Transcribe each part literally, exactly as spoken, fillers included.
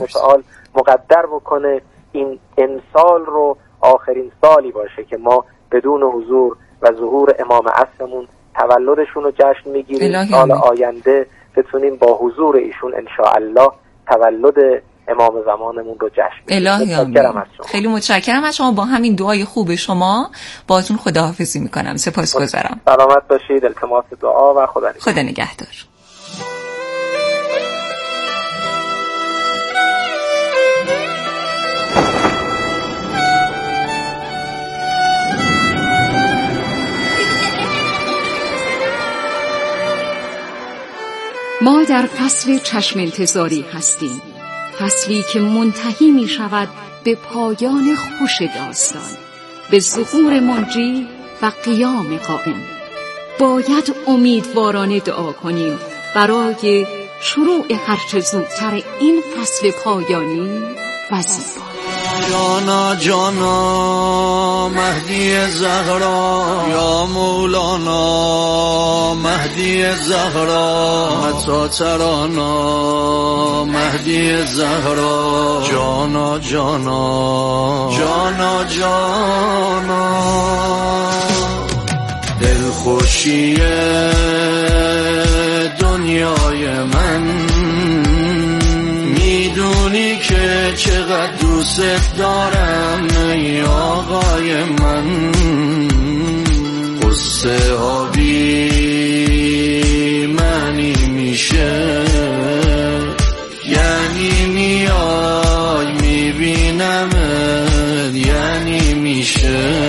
متعال مقدر بکنه این امسال رو آخرین سالی باشه که ما بدون حضور و ظهور امام عصرمون تولدشون رو جشن میگیریم. سال آینده بتونیم با حضور ایشون انشاءالله تولد امام زمانمون رو جشن بگیریم. خیلی متشکرم از شما. با همین دعای خوب شما باهاتون خداحافظی میکنم. سپاسگزارم. سلامت باشید. التماس دعا و خدا نگهدار. خدا نگهدار. ما در فصل چشم انتظاری هستیم، فصلی که منتهی می شود به پایان خوش داستان، به ظهور منجی و قیام قائم. باید امیدوارانه دعا کنیم برای شروع هرچه زودتر این فصل پایانی و زیبا. جانا جانا مهدی زهرا، یا مولانا مهدی زهرا، متا ترانا مهدی زهرا، جانا جانا جانا جانا. دلخوشی دنیای من، میدونی که چقدر دوست دارم ای آقای من. قصه ها بی معنی میشه، یعنی میای میبینمت، یعنی میشه،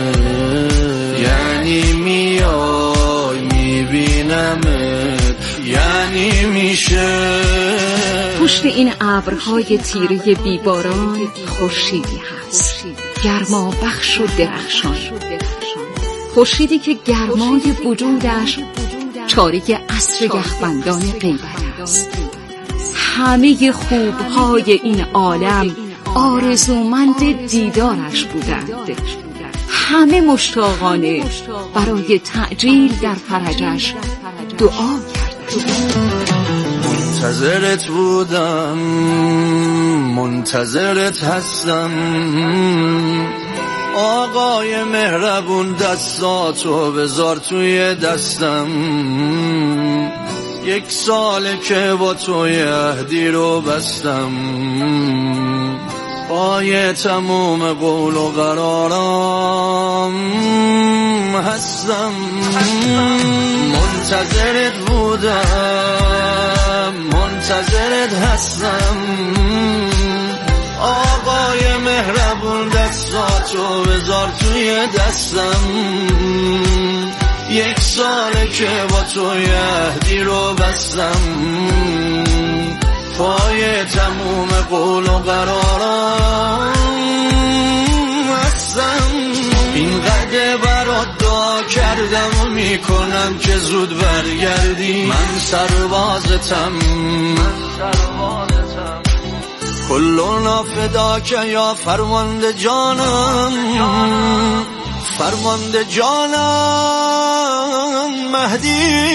یعنی میای میبینمت، یعنی میشه. پشت این ابرهای تیره بیباران خورشیدی هست، گرما بخش و درخشان، خورشیدی که گرمای وجودش چاره عصر یخبندان غیبت است. همه خوبهای این عالم آرزومند دیدارش بودند، همه مشتاقانه برای تعجیل در فرجش دعا کردند. منتظرت بودم، منتظرت هستم آقای مهربون، دستاتو بذار توی دستم. یک ساله که با توی عهدی رو بستم، پای تموم قول و قرارم هستم. منتظرت بودم، منتظرت هستم آقای مهربون، دستاتو بذار توی دستم. یک ساله که با توی عهدی رو بستم، پای تموم قول و قرارم هستم. این قدر برات دعا کردم و میکنم که زود برگردی. من سربازتم، کلنا فداک یا فرمانده جانم، فرمانده جانم مهدی.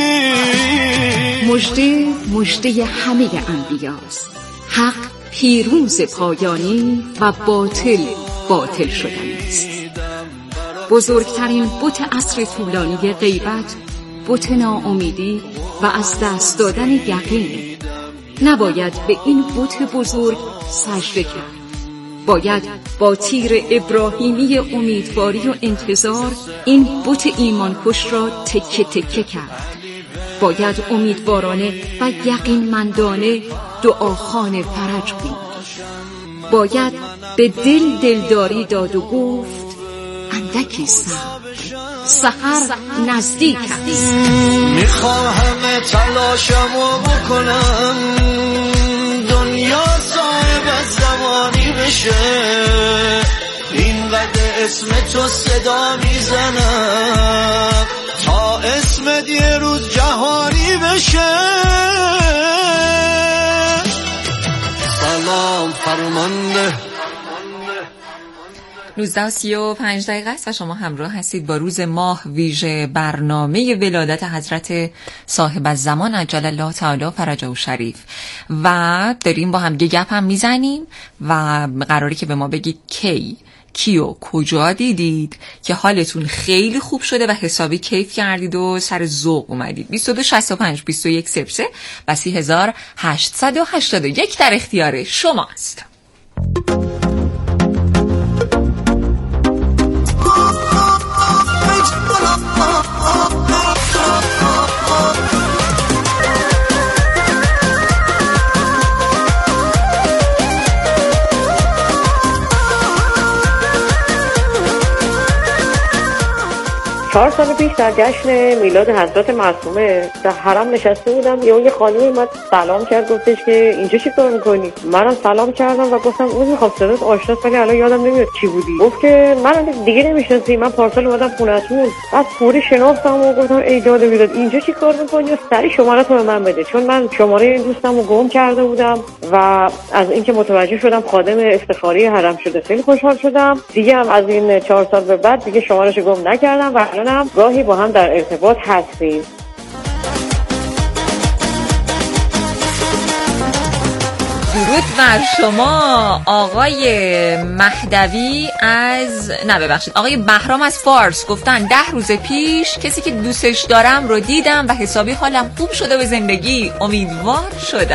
مژده مژده همه انبیاست، حق پیروز پایانی و باطل باطل شدن است. بزرگترین بت عصر طولانی غیبت بت ناامیدی و از دست دادن یقین. نباید به این بت بزرگ سجده کرد، باید با تیر ابراهیمی امیدواری و انتظار این بت ایمان کش را تکه تکه کرد. باید امیدوارانه و یقینمندانه دعاخوان فرج بود. باید به دل دلداری داد و گفت اندکی صبر، سحر نزدیک است. میخواهم تلاشمو بکنم دنیا صاحب زمانی بشه، اینقدر اسم تو صدا میزنم تا اسمت یه روز جهانی بشه. سلام فرمانده. نوزده و سی و پنج دقیقه است و شما همراه هستید با روز ماه ویژه برنامه ولادت حضرت صاحب الزمان عجل الله تعالی فرجه شریف و داریم با هم دیگه گپ هم میزنیم و قراره که به ما بگید کی کیو کجا دیدید که حالتون خیلی خوب شده و حسابی کیف کردید و سر ذوق اومدید. بیست و دو شصت و پنج بیست و یک صفر سه و سی هزار هشتصد و هشتاد و یک در اختیار شماست. چهار سال پیش در جشن میلاد حضرت معصومه در حرم نشسته بودم، یه اون یه خانمی اومد سلام کرد، گفتش که اینجا چی کار میکنی؟ منم سلام کردم و گفتم اون میخواد صدات آشناست ولی الان یادم نمیاد چی بودی. گفت که من دیگه نمیشناسی، من پارسال اومدم خونه‌تون. بعد فوری شناختم و گفتم ای داد میلاد اینجا چی کار میکنی؟ سری شماره تو به من بده، چون من شماره این دوستمو گم کرده بودم و از اینکه متوجه شدم خادم افتخاری حرم شده خیلی خوشحال شدم. دیگه هم از این چهار سال به بعد دیگه شمارهشو گم نکردم و هم گاهی با هم در ارتباط هستیم. درود بر شما آقای مهدوی از نه ببخشید آقای بهرام از فارس. گفتن ده روز پیش کسی که دوستش دارم رو دیدم و حسابی حالم خوب شده به زندگی، امیدوار شدم.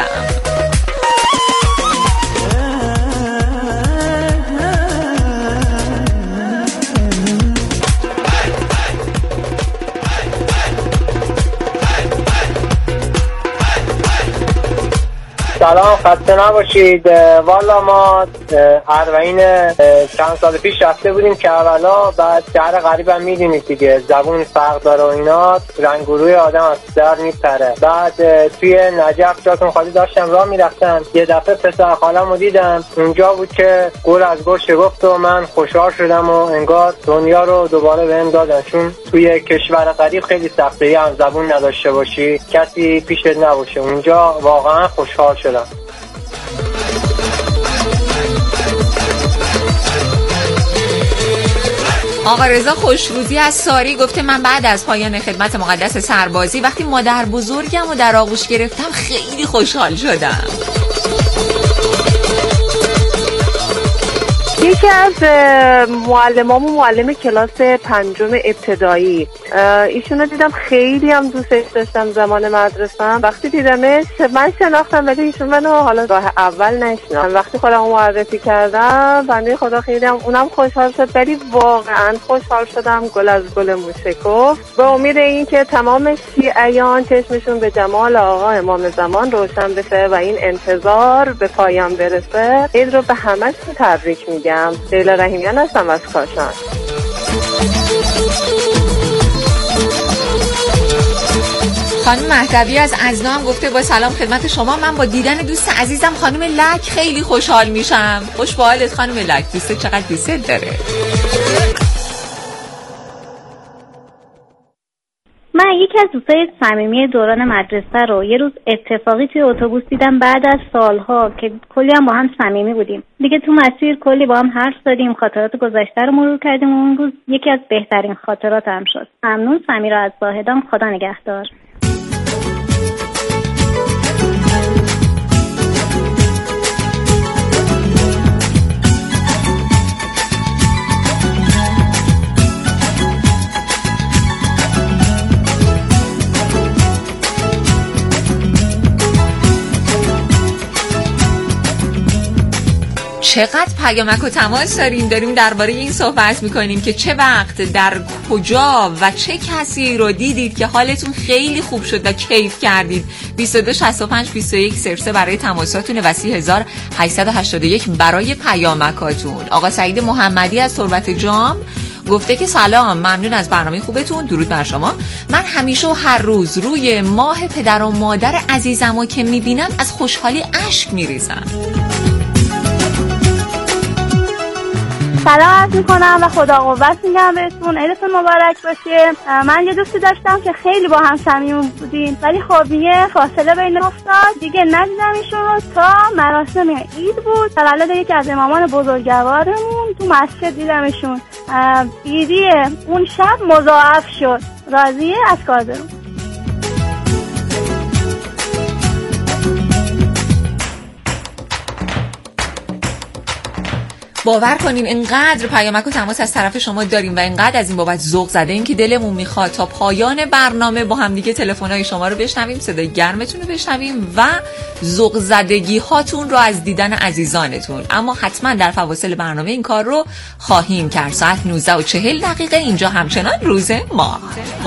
سلام، خسته نباشید. والا ما اربعین چند سال پیش رفته بودیم کربلا، بعد شهر غریب هم میدونید دیگه، زبون فرق داره و اینا، رنگ و روی آدم از در میپره. بعد توی نجف جاتون خالی داشتم راه میرفتم، یه دفعه پسر خاله‌مو دیدم اونجا بود که گل از گل شکفت و من خوشحال شدم و انگار دنیا رو دوباره بهم دادن، چون توی کشور غریب خیلی سخته، یه هم زبون نداشته باشی، کسی پیشت نباشه، اونجا واقعا خوشحال شدم. آقا رضا خوشروزی از ساری گفته من بعد از پایان خدمت مقدس سربازی وقتی مادر بزرگم رو در آغوش گرفتم خیلی خوشحال شدم. یکی از معلمامون معلم کلاس پنجم ابتدایی، ایشونو دیدم خیلی هم دوستش داشتم زمان مدرسه‌ام. وقتی دیدمش من شناختم ولی ایشون منو حالا راه اول نشناخت. وقتی خودم معرفی کردم بنده خدا خیلی هم اونم خوشحال شد، ولی واقعا خوشحال شدم گل از گل موشکفت. به امید اینکه تمام شیعیان چشمشون به جمال آقا امام زمان روشن بشه و این انتظار به پایان برسه، عید رو به همه‌شون تبریک میگم. لیلا رحیمیان هستم از کاشان. خانم مهدوی از ازنا هم گفته با سلام خدمت شما، من با دیدن دوست عزیزم خانم لک خیلی خوشحال میشم. خوش به حالت خانم لک، دوست چقدر دوست داره. من یکی از دوستای صمیمی دوران مدرسه رو یه روز اتفاقی توی اتوبوس دیدم بعد از سالها که کلی هم با هم صمیمی بودیم. دیگه تو مسیر کلی با هم حرف زدیم، خاطرات گذشته رو مرور کردیم و اون روز یکی از بهترین خاطراتم شد. ممنون سمیرا از زاهدان، خدا نگهدار. چقدر پیامک و تماس داریم داریم درباره این صحبت میکنیم که چه وقت در کجا و چه کسی رو دیدید که حالتون خیلی خوب شد و کیف کردید. بیست و دو شصت و پنج بیست و یک صفر سه برای تماساتون و سی هزار هشتصد و هشتاد و یک برای پیامکاتون. آقا سعید محمدی از تربت جام گفته که سلام، ممنون از برنامه خوبتون، درود بر شما. من همیشه و هر روز روی ماه پدر و مادر عزیزمو که میبینم از خوشحالی اشک میریزم. سلام عرض میکنم و خدا قوت میگم بهتون. عیدتون مبارک باشه. من یه دوستی داشتم که خیلی با هم صمیمی بودیم، ولی خب یه فاصله بین افتاد، دیگه ندیدم ایشون رو تا مراسم عید بود. تولد یکی از امامان بزرگوارمون تو مسجد دیدمشون. عیدی اون شب مضاعف شد. راضیه از کار دارم. باور کنین اینقدر پیامک و تماس از طرف شما داریم و اینقدر از این بابت ذوق زده این که دلمون میخواد تا پایان برنامه با هم دیگه تلفن‌های شما رو بشنویم، صدای گرمتون رو بشنویم و ذوق زدگی هاتون رو از دیدن عزیزانتون. اما حتما در فواصل برنامه این کار رو خواهیم کرد. ساعت نوزده و چهل دقیقه اینجا همچنان روز ماه.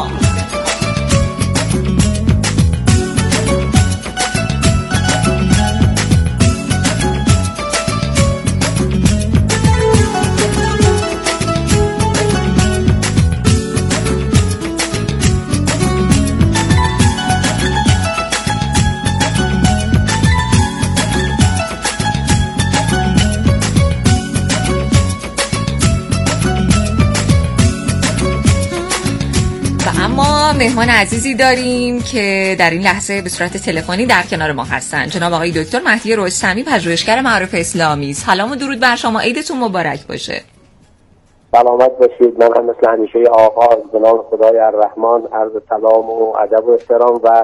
مهمان عزیزی داریم که در این لحظه به صورت تلفنی در کنار ما هستن. جناب آقای دکتر مهدی رستمی، پژوهشگر معارف اسلامی. سلام و درود بر شما. عیدتون مبارک باشه. سلامت باشید. من هم مثل همیشه آغاز به نام خدای الرحمن عرض سلام و ادب و احترام و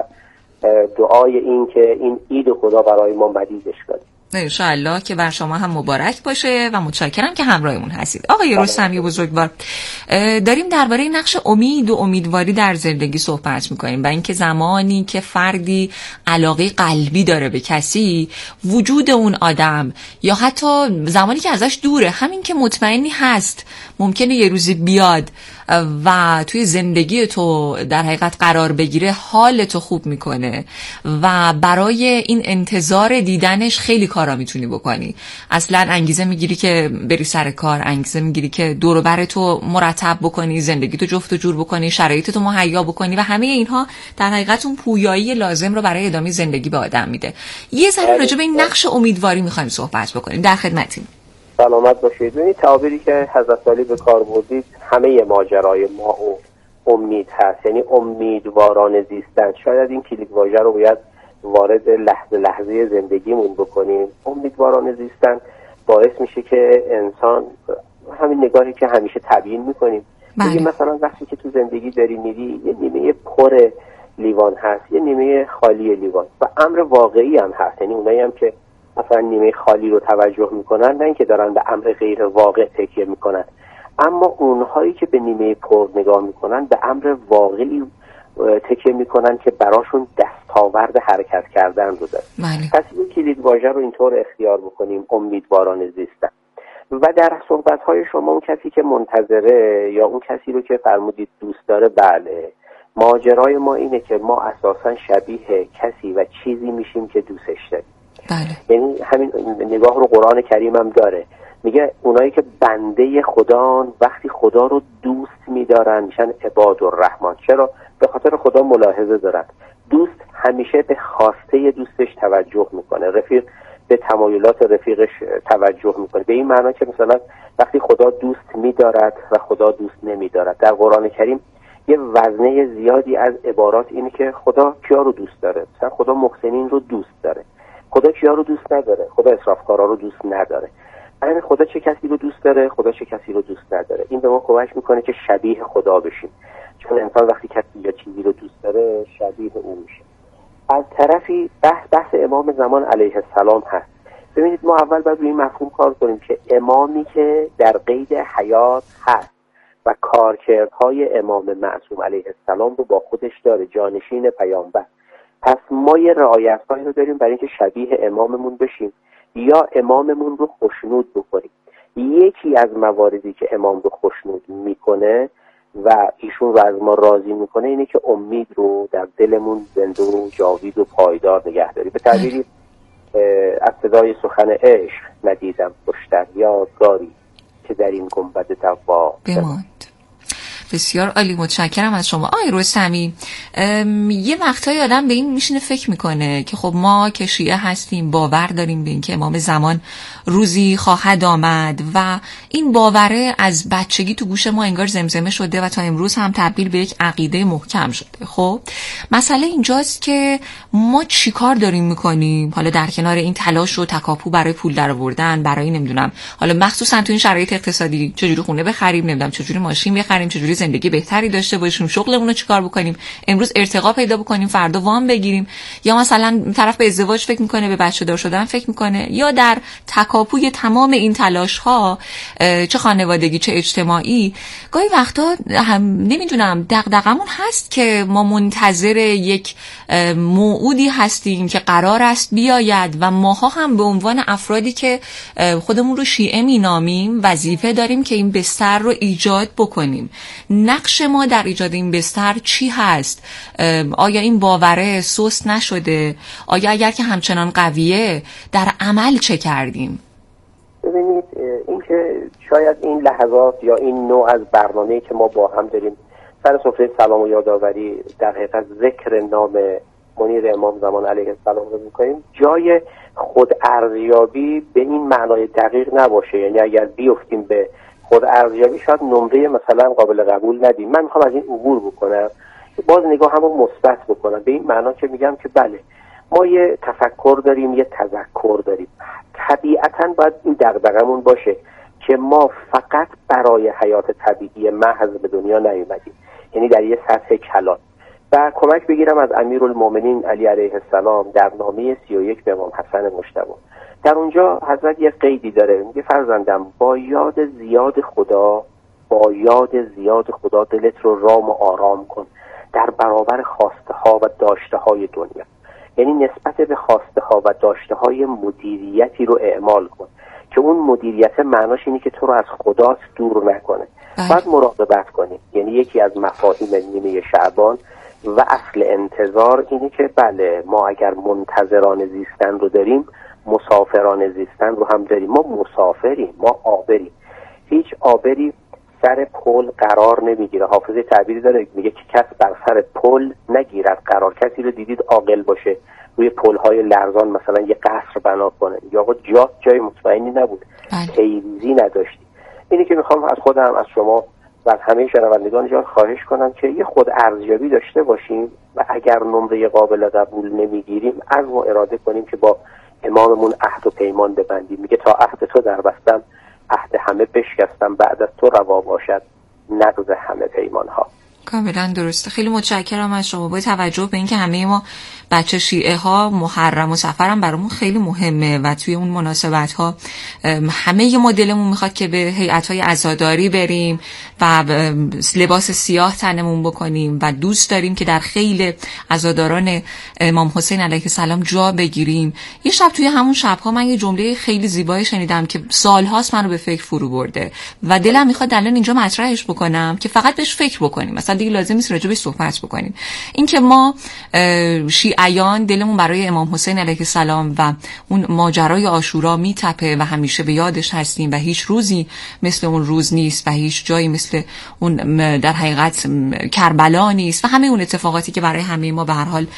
دعای این که این عید خدا برای ما مدیدش کنه. ان شاء الله که بر شما هم مبارک باشه و متشکرم که همراهمون هستید. آقای رستمی بزرگوار، داریم درباره نقش امید و امیدواری در زندگی صحبت میکنیم و اینکه زمانی که فردی علاقه قلبی داره به کسی، وجود اون آدم یا حتی زمانی که ازش دوره، همین که مطمئنی هست ممکنه یه روزی بیاد و توی زندگی تو در حقیقت قرار بگیره، حال تو خوب میکنه و برای این انتظار دیدنش خیلی کارا میتونی بکنی. اصلا انگیزه میگیری که بری سر کار، انگیزه میگیری که دور و بر تو مرتب بکنی، زندگی تو جفت و جور بکنی، شرایط تو مهیا بکنی و همه اینها در حقیقت اون پویایی لازم رو برای ادامه زندگی به آدم میده. یه ذره راجع به این نقش امیدواری میخوایم صحبت بکنیم. در خدمتیم. سلامت باشید. این تعبیری که حضرت علی به کار بردید همه ماجرای ما و امید هست، یعنی امیدواران زیستن. شاید این کلید واژه رو باید وارد لحظه لحظه زندگیمون بکنیم. امیدواران زیستن باعث میشه که انسان همین نگاهی که همیشه تبیین میکنیم، میگیم مثلا وقتی که تو زندگی داری میری یه نیمه پر لیوان هست، یه نیمه خالی لیوان و امر واقعی هم هست. یعنی اونایی هم که مثلا نیمه خالی رو توجه میکنن، نه اینکه دارن به امر غیر واقع تکیه میکنن، اما اونهایی که به نیمه پر نگاه میکنن به امر واقعی تکیه میکنن که براشون دستاورد حرکت کردن رو داره. پس این کلید واژه رو اینطور اختیار بکنیم، امیدواران زیستن. و در صحبت‌های شما اون کسی که منتظره یا اون کسی رو که فرمودید دوست داره، بله، ماجرای ما اینه که ما اساساً شبیه کسی و چیزی میشیم که دوستش داریم. بله. یعنی همین نگاه رو قرآن کریم هم داره، میگه اونایی که بنده خدان وقتی خدا رو دوست میدارن میشن عباد الرحمن. چرا؟ به خاطر خدا ملاحظه دارن. دوست همیشه به خواسته دوستش توجه میکنه، رفیق به تمایلات رفیقش توجه میکنه. به این معنی که مثلا وقتی خدا دوست میدارد و خدا دوست نمیدارد. در قرآن کریم یه وزنه زیادی از عبارات اینه که خدا کیا رو دوست داره. مثلا خدا محسنین رو دوست داره، خدا کیا رو دوست نداره، خدا اسرافکارا رو دوست نداره. یعنی خدا چه کسی رو دوست داره، خدا چه کسی رو دوست نداره. این به ما کمک میکنه که شبیه خدا بشیم، چون انسان وقتی کسی یا چیزی رو دوست داره شبیه اون میشه. از طرفی بحث بحث امام زمان علیه السلام هست. ببینید ما اول باید روی این مفهوم کار کنیم که امامی که در قید حیات هست و کارکردهای امام معصوم علیه السلام رو با خودش داره، جانشین پیامبر، پس ما یه رعایت‌هایی رو داریم برای اینکه شبیه اماممون بشیم یا اماممون رو خوشنود بکنیم. یکی از مواردی که امام رو خوشنود میکنه و ایشون رو از ما راضی میکنه اینه که امید رو در دلمون زنده و جاوید و پایدار نگه داریم. به تعبیری از صدای سخن عشق ندیدم خوشتر یادگاری که در این گنبد تقوا بماند. بسیار عالی، متشکرم از شما. آقای رستمی، یه وقتایی آدم به این میشینه فکر میکنه که خب ما که شیعه هستیم باور داریم به این که امام زمان روزی خواهد آمد و این باوره از بچگی تو گوش ما انگار زمزمه شده و تا امروز هم تبدیل به یک عقیده محکم شده. خب مسئله اینجاست که ما چیکار داریم میکنیم حالا در کنار این تلاش و تکاپو برای پول درآوردن، برای نمیدونم حالا مخصوصا تو این شرایط اقتصادی چجوری خونه بخریم، نمیدونم چجوری ماشین بخریم، چجوری زندگی بهتری داشته باشیم، شغلمون رو چیکار بکنیم، امروز ارتقا پیدا بکنیم فردا وام بگیریم، یا مثلا طرف به ازدواج فکر میکنه، به بچه دار شدن فکر میکنه، یا در تکاپوی تمام این تلاش ها چه خانوادگی چه اجتماعی گاهی وقتا هم نمیدونم دغدغمون هست که ما منتظر یک موعودی هستیم که قرار است بیاید و ماها هم به عنوان افرادی که خودمون رو شیعه مینامیم وظیفه داریم که این بستر رو ایجاد بکنیم. نقش ما در ایجاد این بستر چی هست؟ آیا این باوره سست نشده؟ آیا اگر که همچنان قویه در عمل چه کردیم؟ ببینید این که شاید این لحظات یا این نوع از برنامه‌ای که ما با هم داریم سر سفره سلام و یادآوری در حقیقت ذکر نام منیر امام زمان علیه السلام رو می‌کنیم، جای خود ارزیابی به این معنای دقیق نباشه. یعنی اگر بیفتیم به خود ارزیابی شاید نمره مثلا قابل قبول ندیم. من میخوام از این عبور بکنم، باز نگاه همون مثبت بکنم، به این معنا که میگم که بله ما یه تفکر داریم، یه تذکر داریم. طبیعتاً باید این دغدغمون باشه که ما فقط برای حیات طبیعی محض به دنیا نیومدیم، یعنی در یه سطح کلان. و کمک بگیرم از امیرالمومنین علی علیه السلام در نامه سی و یک به امام حسن مجتبی. در اونجا حضرت یه قیدی داره، میگه فرزندم با یاد زیاد خدا با یاد زیاد خدا دلت رو رام و آرام کن در برابر خواسته ها و داشته های دنیا. یعنی نسبت به خواسته ها و داشته های مدیریتی رو اعمال کن که اون مدیریت معناش اینه که تو رو از خداست دور نکنه. باید مراقبت کنی. یعنی یکی از مفاهیم نیمه شعبان و اصل انتظار اینه که بله ما اگر منتظران زیستن رو داریم مسافران زیستن رو هم داریم. ما مسافریم، ما آبریم. هیچ آبری سر پل قرار نمیگیره. حافظه تعبیری داره میگه که کس بر سر پل نگیرد قرار. کسی رو دیدید عاقل باشه روی پل‌های لرزان مثلا یه قصر بنا کنه یا آقا جا جای مطمئنی نبود، پیریزی نداشتی. اینی که میخوام از خودم از شما و از همه شنوندگان جان خواهش کنم که یه خود ارزیابی داشته باشیم و اگر نمره قابل قبول نمیگیریم عزم و اراده کنیم که با اماممون عهد و پیمان ببندیم. میگه تا عهد تو در بستم عهد همه بشکستم، بعد از تو روا باشد نقض همه پیمان ها. کاملا درسته. خیلی متشکرم از شما. با توجه به اینکه همه ما بچه شیعه ها محرم و سفر هم برامون خیلی مهمه و توی اون مناسبت ها همه ما دلمون میخواد که به هیئت های عزاداری بریم و لباس سیاه تنمون بکنیم و دوست داریم که در خیل عزاداران امام حسین علیه السلام جا بگیریم. یه شب توی همون شبها من یه جمله خیلی زیبایی شنیدم که سالهاست منو به فکر فرو برده و دلم میخواد الان اینجا مطرحش بکنم که فقط بهش فکر بکنیم، مثلا دیگه لازم نیست راجع بهش صحبت بکنیم. این که ما شیعیان دلمون برای امام حسین علیه السلام و اون ماجرای عاشورا میتپه و همیشه به یادش هستیم و هیچ روزی مثل اون روز نیست و هیچ جایی مثل اون در حقیقت کربلا نیست و همه اون اتفاقاتی که برای همه ما به هر حال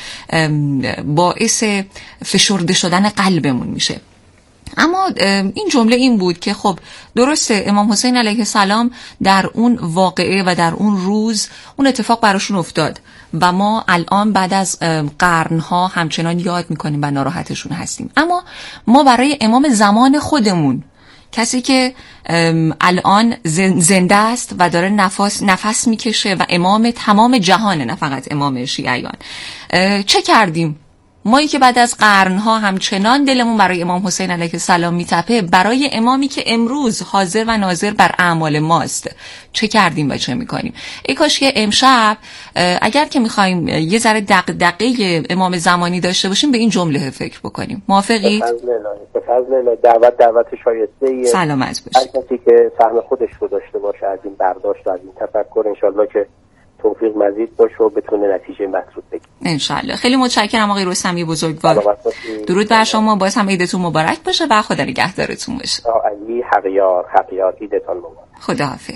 باعث فشرده شدن قلبمون میشه. اما این جمله این بود که خب درسته امام حسین علیه السلام در اون واقعه و در اون روز اون اتفاق براشون افتاد و ما الان بعد از قرنها همچنان یاد میکنیم و ناراحتشون هستیم. اما ما برای امام زمان خودمون، کسی که الان زنده است و داره نفس نفس میکشه و امام تمام جهانه، نه فقط امام شیعیان، چه کردیم؟ مایی که بعد از قرنها همچنان دلمون برای امام حسین علیه السلام میتپه، برای امامی که امروز حاضر و ناظر بر اعمال ماست، چه کردیم و چه میکنیم؟ ای کاش که امشب اگر که میخوایم یه ذره دغدغه امام زمانی داشته باشیم به این جمله فکر بکنیم. موافقید؟ به فضل الله دعوت دعوت شایسته سلامت باشید. هر کسی که سهم خودش رو داشته باشه از این برداشت و از این تفکر، انشالله که توفیق مزید باشه و بتونه نتیجه مطلوب بگیره انشالله. خیلی متشکرم آقای رستمی بزرگوار. درود بر شما، باز هم عیدتون مبارک باشه و خدا نگهدارتون باشه. علی حقیار حقیار عیدتون مبارک. خداحافظ.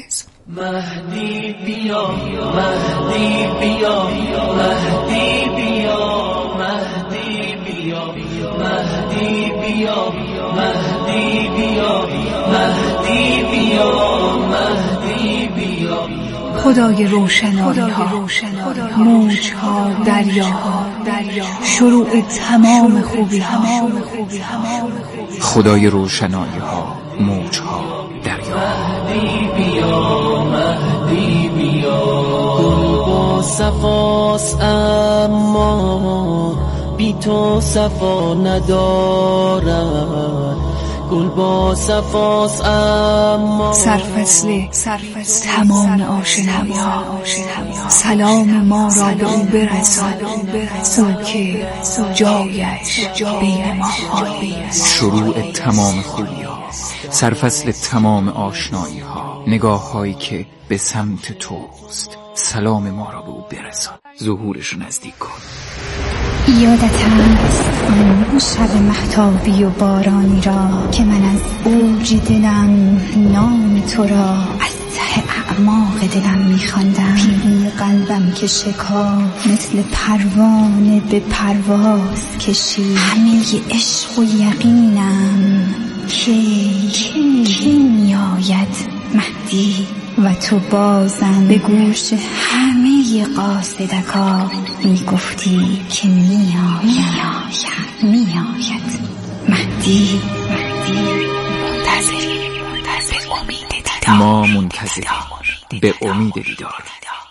مهدی بیا مهدی بیا مهدی بیا مهدی بیا مهدی بیا مهدی بیا مهدی بیا مهدی بیا خدای روشنایی ها، موج ها، دریا ها، شروع تمام خوبی ها، خدای روشنایی ها، موج ها، دریا ها. مهدی بیا مهدی بیا گل با صفاست اما بی تو صفا ندارد، گل با صفاست اما سرفصل تمام آشنایی ها، سلام ما را به او برسان، او که جایش بین ما خالی است. شروع تمام خوبی ها، سرفصل تمام آشنایی ها، نگاه هایی که به سمت توست، سلام ما را به او برسان، ظهورش نزدیک کن. یادت هست آن شب مهتابی و بارانی را که من از اوج دلم نام تو را از ته اعماق دلم می‌خواندم، پیری قلبم که شکاف مثل پروانه به پرواز کشید، همه عشق و یقینم کی کی میآید مهدی و تو بازم به گوش همه قاصدکا میگفتی که میآید میآید مهدی مهدی منتظری منتظر امید دیدار، ما منتظریم به امید دیدار.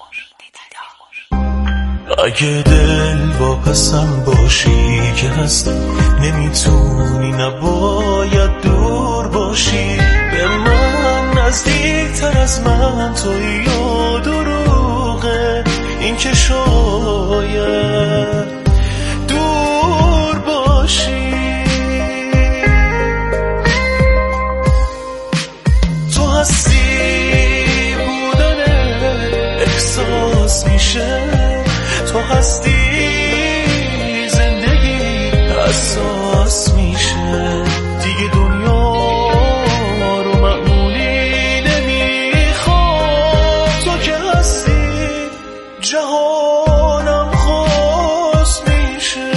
اگه دل با پسم باشی که هستم، نمیتونی نباید دور باشی، به من نزدیکتر از من توی یا دروغه، این که شاید دور باشی. تو هستی بودن احساس میشه، تو هستی زندگی حساس میشه، دیگه دنیا رو معمولی نمیخوام، تو که هستی جهانم خاص میشه.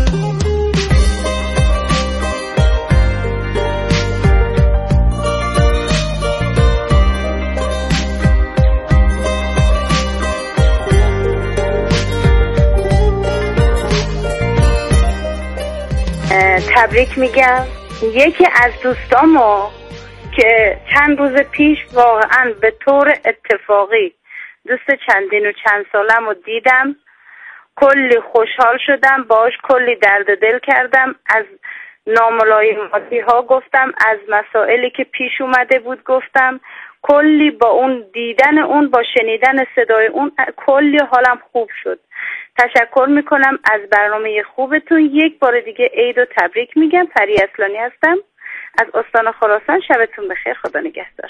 تبریک میگم. یکی از دوستامو که چند روز پیش واقعا به طور اتفاقی دوست چندین و چند سالم رو دیدم، کلی خوشحال شدم، باش کلی درد دل کردم، از ناملایماتی ها گفتم، از مسائلی که پیش اومده بود گفتم، کلی با اون دیدن اون، با شنیدن صدای اون کلی حالم خوب شد. تشکر میکنم از برنامه خوبتون. یک بار دیگه عید و تبریک میگم. پری اصلانی هستم از استان خراسان. شبتون بخیر، خدا نگهدار.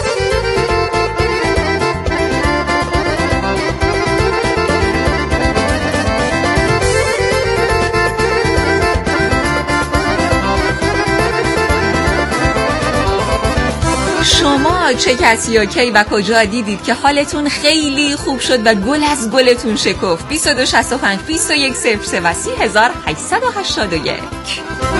شما چه کسی و کی و کجا دیدید که حالتون خیلی خوب شد و گل از گلتون شکفت؟ بیست و دو شصت و پنج بیست و یک صفر سه و سی هزار و هشتصد و هشتاد و یک.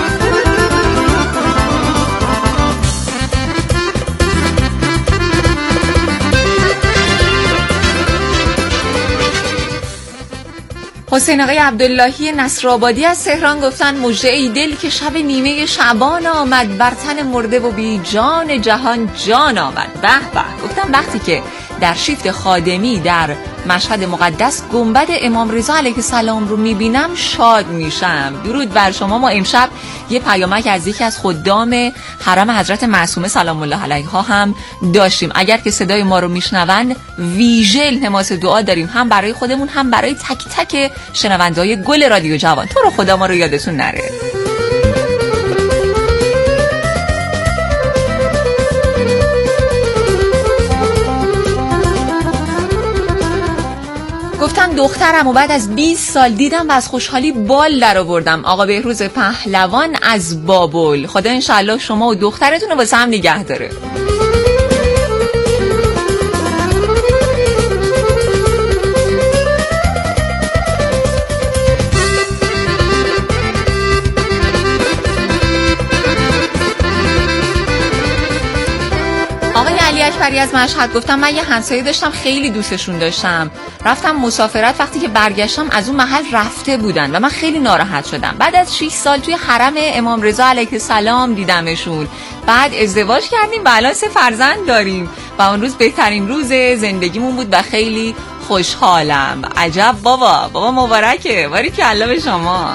حسین آقای عبداللهی نصرآبادی از تهران گفتن مژده ای دل که شب نیمه شعبان آمد، بر تن مرده و بی جان جهان جان آمد. به به. گفتم وقتی که در شیفت خادمی در مشهد مقدس گنبد امام رضا علیه السلام رو میبینم شاد میشم. درود بر شما. ما امشب یه پیامک از یکی از خدام حرم حضرت معصومه سلام الله علیها هم داشتیم. اگر که صدای ما رو میشنون ویژه التماس دعا داریم، هم برای خودمون هم برای تک تک شنونده‌های گل رادیو جوان. تو رو خدا ما رو یادتون نره. گفتن دخترم و بعد از بیست سال دیدم و از خوشحالی بال در آوردم. آقا بهروز پهلوان از بابل. خدا انشالله شما و دخترتون رو واسه هم نگه داره. اکبری از مشهد گفتم من یه همسایه داشتم خیلی دوستشون داشتم، رفتم مسافرت، وقتی که برگشتم از اون محل رفته بودن و من خیلی ناراحت شدم. بعد از شش سال توی حرم امام رضا علیه السلام دیدمشون، بعد ازدواج کردیم و الان سه فرزند داریم و اون روز بهترین روز زندگیمون بود و خیلی خوشحالم. عجب بابا، بابا مبارکه، باریکلا به شما.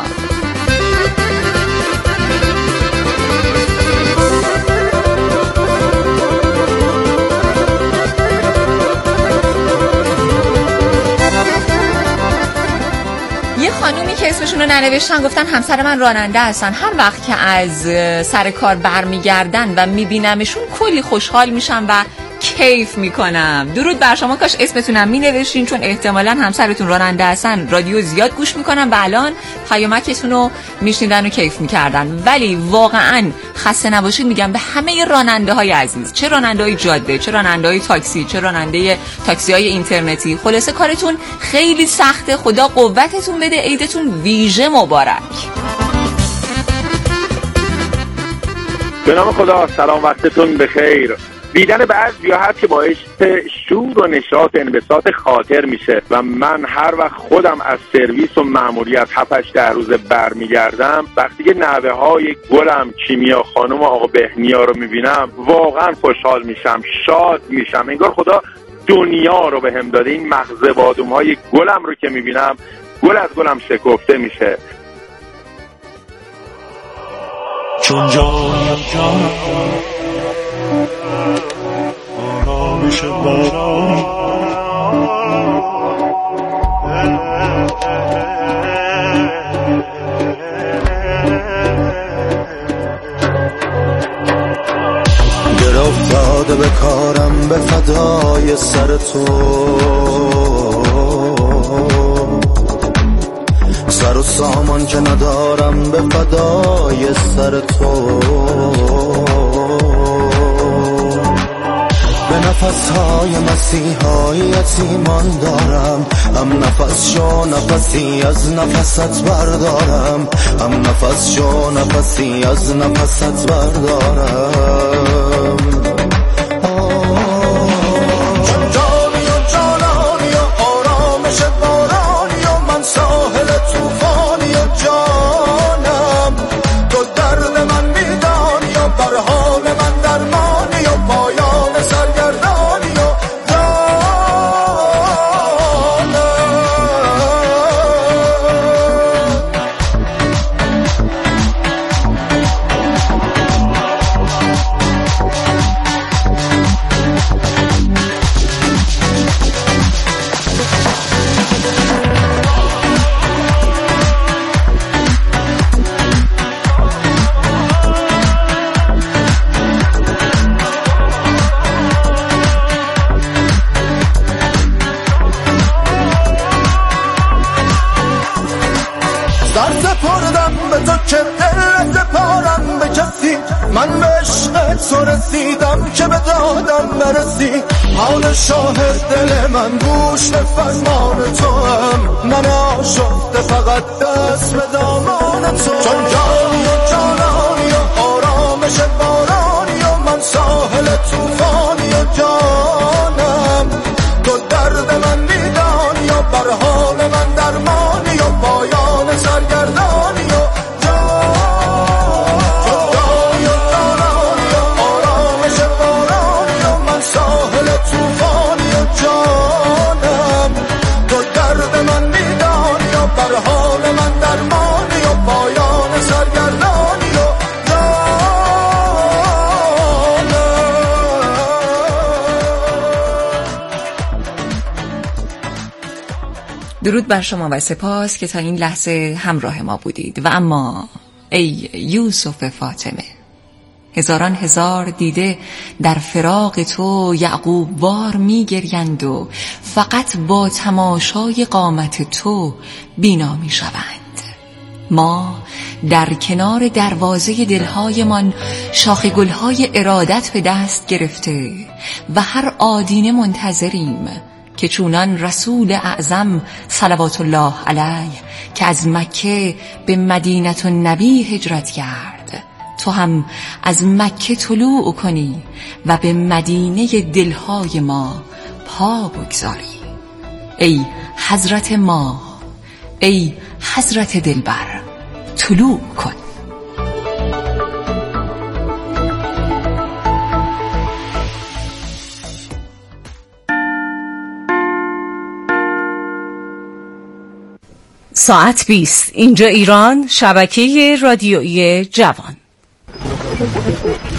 یه خانومی که اسمشون رو ننوشتن گفتن همسر من راننده هستن، هر وقت که از سر کار برمیگردن و میبینمشون کلی خوشحال میشم و کیف میکنم. درود بر شما، کاش اسمتونم مینوشتین چون احتمالاً همسرتون راننده هستن، رادیو زیاد گوش میکنن و الان پیامکتون رو میشنیدن و کیف میکردن. ولی واقعاً خسته نباشید میگم به همه راننده های عزیز، چه راننده های جاده، چه راننده های تاکسی، چه راننده تاکسی های اینترنتی، خلاصه کارتون خیلی سخته، خدا قوتتون بده، عیدتون ویژه مبارک. به نام خدا، سلام، وقتتون بخیر. دیدن بعضی هست که باعث شور و نشاط انبساط خاطر میشه و من هر وقت خودم از سرویس و مأموریت هفت هشت ده روزه برمیگردم، وقتی که نوه های گلم کیمیا خانم و آقا بهنیا رو میبینم واقعا خوشحال میشم، شاد میشم، انگار خدا دنیا رو به هم داده. این مغز بادوم های گلم رو که میبینم گل از گلم شکفته میشه. چون جانم جانم آرامش بارانی گر افتاده به کارم به فدای سر تو، سر و سامان که ندارم به فدای سر تو، به نفسهای مسیحای یتیمان دارم، هم نفس شو نفسی از نفست بردارم، هم نفس شو نفسی از نفست بردارم. چون جانی و جانانی و آرامش بارانی و من ساحل توفانی و جانم، تو درد من میدانی و بر حال من درمانی و پایان سرگردانی و من به عشقت تو رسیدم که به دادم برسی، حال شاهد دل من گوش به فرمان تو هم، من آشفته فقط دست به دامان تو. چون جانی و جانانی و آرامش بارانی و من ساحل توفانی و جانم، تو درد من میدانی و بر حال من درمانی و پایان سرگردانی و درود بر شما و سپاس که تا این لحظه همراه ما بودید. و اما ای یوسف فاطمه، هزاران هزار دیده در فراق تو یعقوب وار می گریند و فقط با تماشای قامت تو بینا می شوند. ما در کنار دروازه دلهایمان شاخ گلهای ارادت به دست گرفته و هر آدینه منتظریم که چونان رسول اعظم صلوات الله علیه که از مکه به مدینه النبی هجرت کرد تو هم از مکه طلوع کنی و به مدینه دلهای ما پا بگذاری. ای حضرت ما، ای حضرت دلبر، طلوع کن. ساعت بیست، اینجا ایران، شبکه رادیویی جوان.